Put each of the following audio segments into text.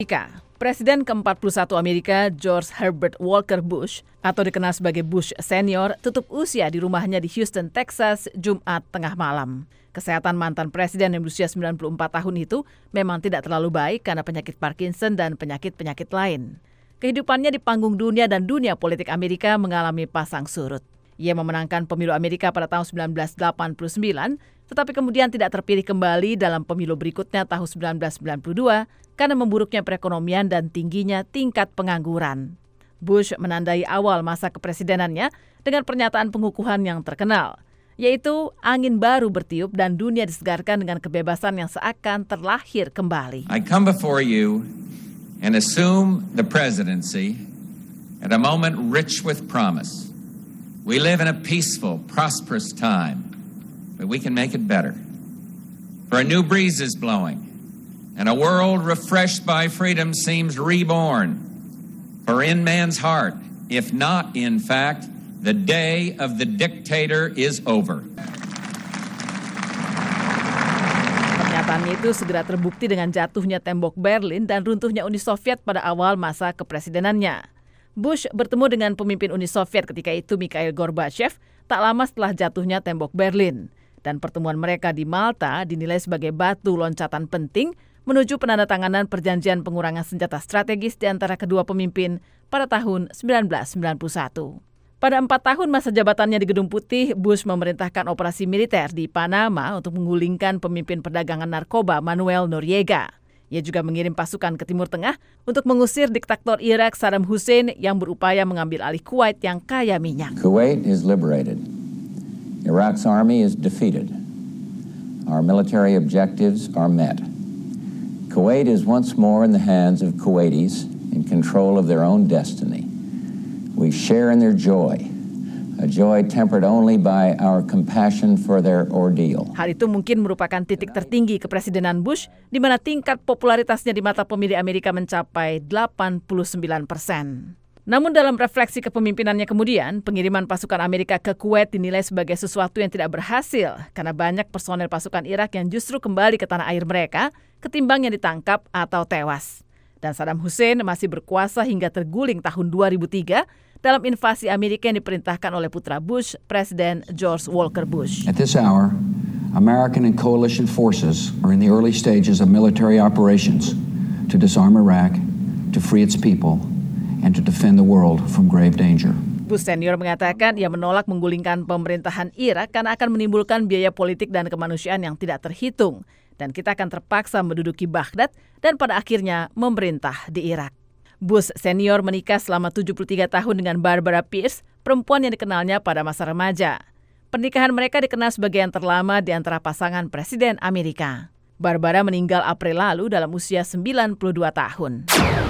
Presiden ke-41 Amerika George Herbert Walker Bush atau dikenal sebagai Bush Senior tutup usia di rumahnya di Houston, Texas, Jumat tengah malam. Kesehatan mantan presiden yang berusia 94 tahun itu memang tidak terlalu baik karena penyakit Parkinson dan penyakit-penyakit lain. Kehidupannya di panggung dunia dan dunia politik Amerika mengalami pasang surut. Ia memenangkan pemilu Amerika pada tahun 1989, tetapi kemudian tidak terpilih kembali dalam pemilu berikutnya tahun 1992 karena memburuknya perekonomian dan tingginya tingkat pengangguran. Bush menandai awal masa kepresidenannya dengan pernyataan pengukuhan yang terkenal, yaitu angin baru bertiup dan dunia disegarkan dengan kebebasan yang seakan terlahir kembali. I come before you and assume the presidency at a moment rich with promise. We live in a peaceful, prosperous time, but we can make it better. For a new breeze is blowing, and a world refreshed by freedom seems reborn. For in man's heart, if not in fact, the day of the dictator is over. Pernyataannya itu segera terbukti dengan jatuhnya tembok Berlin dan runtuhnya Uni Soviet pada awal masa kepresidenannya. Bush bertemu dengan pemimpin Uni Soviet ketika itu Mikhail Gorbachev tak lama setelah jatuhnya tembok Berlin. Dan pertemuan mereka di Malta dinilai sebagai batu loncatan penting menuju penandatanganan perjanjian pengurangan senjata strategis di antara kedua pemimpin pada tahun 1991. Pada 4 tahun masa jabatannya di Gedung Putih, Bush memerintahkan operasi militer di Panama untuk menggulingkan pemimpin perdagangan narkoba Manuel Noriega. Ia juga mengirim pasukan ke Timur Tengah untuk mengusir diktator Irak Saddam Hussein yang berupaya mengambil alih Kuwait yang kaya minyak. Kuwait is liberated. Iraq's army is defeated. Our military objectives are met. Kuwait is once more in the hands of Kuwaitis in control of their own destiny. We share in their joy. A joy tempered only by our compassion for their ordeal. Hal itu mungkin merupakan titik tertinggi kepresidenan Bush, di mana tingkat popularitasnya di mata pemilih Amerika mencapai 89%. Namun dalam refleksi kepemimpinannya kemudian, pengiriman pasukan Amerika ke Kuwait dinilai sebagai sesuatu yang tidak berhasil karena banyak personel pasukan Irak yang justru kembali ke tanah air mereka ketimbang yang ditangkap atau tewas. Dan Saddam Hussein masih berkuasa hingga terguling tahun 2003 dalam invasi Amerika yang diperintahkan oleh putra Bush, Presiden George Walker Bush. At this hour, American and coalition forces are in the early stages of military operations to disarm Iraq, to free its people, and to defend the world from grave danger. Bush senior mengatakan ia menolak menggulingkan pemerintahan Irak karena akan menimbulkan biaya politik dan kemanusiaan yang tidak terhitung. Dan kita akan terpaksa menduduki Baghdad dan pada akhirnya memerintah di Irak. Bush senior menikah selama 73 tahun dengan Barbara Pierce, perempuan yang dikenalnya pada masa remaja. Pernikahan mereka dikenal sebagai yang terlama di antara pasangan presiden Amerika. Barbara meninggal April lalu dalam usia 92 tahun.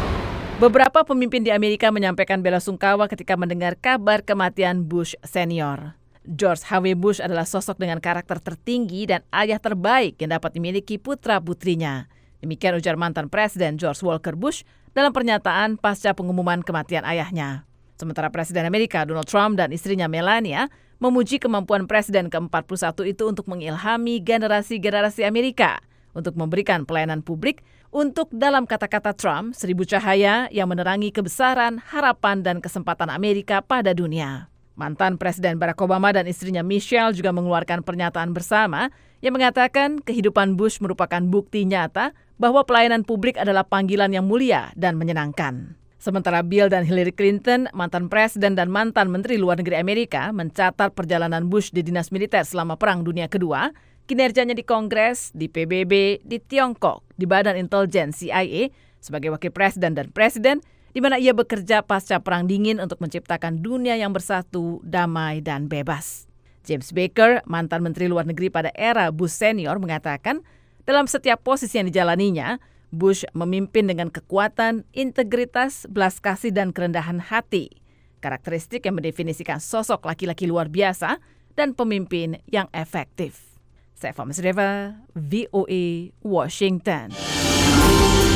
Beberapa pemimpin di Amerika menyampaikan bela sungkawa ketika mendengar kabar kematian Bush senior. George H.W. Bush adalah sosok dengan karakter tertinggi dan ayah terbaik yang dapat dimiliki putra-putrinya. Demikian ujar mantan Presiden George Walker Bush dalam pernyataan pasca pengumuman kematian ayahnya. Sementara Presiden Amerika Donald Trump dan istrinya Melania memuji kemampuan Presiden ke-41 itu untuk mengilhami generasi-generasi Amerika untuk memberikan pelayanan publik untuk, dalam kata-kata Trump, 1000 cahaya yang menerangi kebesaran, harapan, dan kesempatan Amerika pada dunia. Mantan Presiden Barack Obama dan istrinya Michelle juga mengeluarkan pernyataan bersama yang mengatakan kehidupan Bush merupakan bukti nyata bahwa pelayanan publik adalah panggilan yang mulia dan menyenangkan. Sementara Bill dan Hillary Clinton, mantan presiden dan mantan menteri luar negeri Amerika, mencatat perjalanan Bush di dinas militer selama Perang Dunia Kedua, kinerjanya di Kongres, di PBB, di Tiongkok, di Badan Intelijen CIA, sebagai wakil presiden dan presiden, di mana ia bekerja pasca Perang Dingin untuk menciptakan dunia yang bersatu, damai, dan bebas. James Baker, mantan Menteri Luar Negeri pada era Bush senior, mengatakan dalam setiap posisi yang dijalaninya, Bush memimpin dengan kekuatan, integritas, belas kasih, dan kerendahan hati. Karakteristik yang mendefinisikan sosok laki-laki luar biasa dan pemimpin yang efektif. Saya Fahmi Sreva, VOA, Washington.